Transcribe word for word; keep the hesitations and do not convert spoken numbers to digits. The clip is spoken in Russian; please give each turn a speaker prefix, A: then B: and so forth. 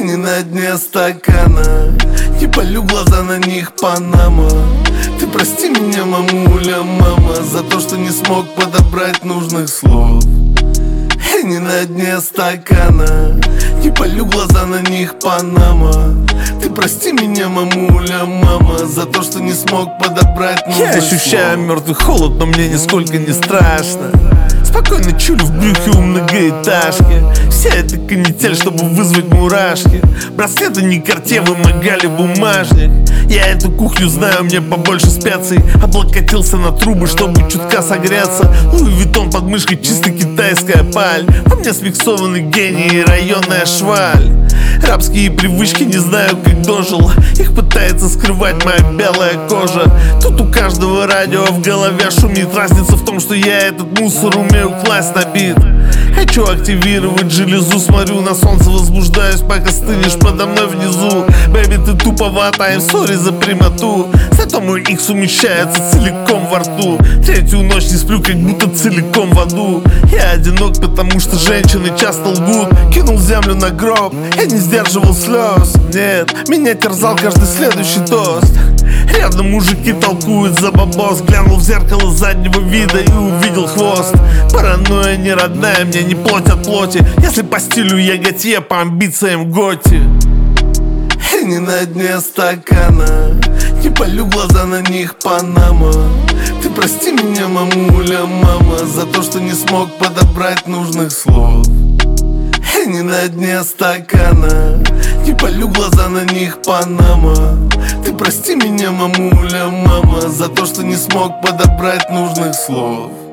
A: не на дне стакана, не полю глаза на них Панама. Ты прости меня, мамуля, мама, за то, что не смог подобрать нужных слов. Не на дне стакана, не полю глаза на них Панама. Ты прости меня, мамуля, мама, за то, что не смог подобрать нужных
B: Я ощущаю
A: слов.
B: мертвый холод, но мне нисколько не страшно. Спокойно чулю в брюхе у многоэтажки. Вся эта канитель, чтобы вызвать мурашки. Браслеты не Cartier, вымогали бумажник. Я эту кухню знаю, мне побольше специй. Облокотился на трубы, чтобы чутка согреться. Луи Виттон под мышкой, чисто китайская паль. По мне смиксованный гений и районная шваль. Рабские привычки, не знаю, как дожил. Их пытается скрывать моя белая кожа. Тут у каждого радио в голове шумит. Разница в том, что я этот мусор умею класть на бит. Хочу активировать железу, смотрю на солнце, возбуждаюсь, пока стынешь подо мной внизу. Бэби, ты туповата, I'm sorry за прямоту. Зато мой икс умещается целиком во рту. Третью ночь не сплю, как будто целиком в аду. Я одинок, потому что женщины часто лгут. Кинул землю на гроб, я не сдерживал слез. Нет, меня терзал каждый следующий тост. Рядом мужики толкуют за бабос. Глянул в зеркало заднего вида и увидел хвост. Паранойя не родная, мне не плоть от плоти. Если по стилю я Готье, по амбициям Готи.
A: Не на дне стакана, не полю глаза на них Панама. Ты прости меня, мамуля, мама, за то, что не смог подобрать нужных слов. Не на дне стакана, не полю глаза на них Панама. Ты прости меня, мамуля, мама, за то, что не смог подобрать нужных слов.